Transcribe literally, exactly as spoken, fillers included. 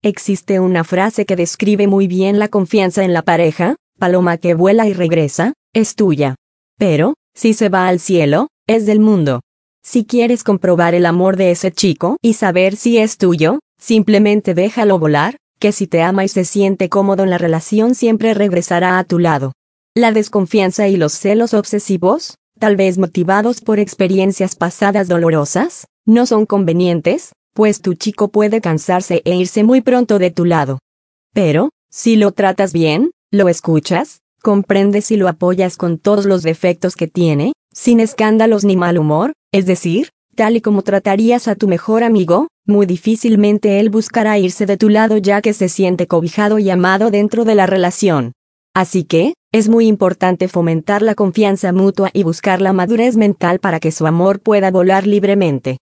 Existe una frase que describe muy bien la confianza en la pareja: paloma que vuela y regresa, es tuya. Pero, si se va al cielo, es del mundo. Si quieres comprobar el amor de ese chico y saber si es tuyo, simplemente déjalo volar, que si te ama y se siente cómodo en la relación siempre regresará a tu lado. La desconfianza y los celos obsesivos, tal vez motivados por experiencias pasadas dolorosas, no son convenientes, pues tu chico puede cansarse e irse muy pronto de tu lado. Pero, si lo tratas bien, lo escuchas, comprendes y lo apoyas con todos los defectos que tiene, sin escándalos ni mal humor, es decir, tal y como tratarías a tu mejor amigo, muy difícilmente él buscará irse de tu lado ya que se siente cobijado y amado dentro de la relación. Así que, es muy importante fomentar la confianza mutua y buscar la madurez mental para que su amor pueda volar libremente.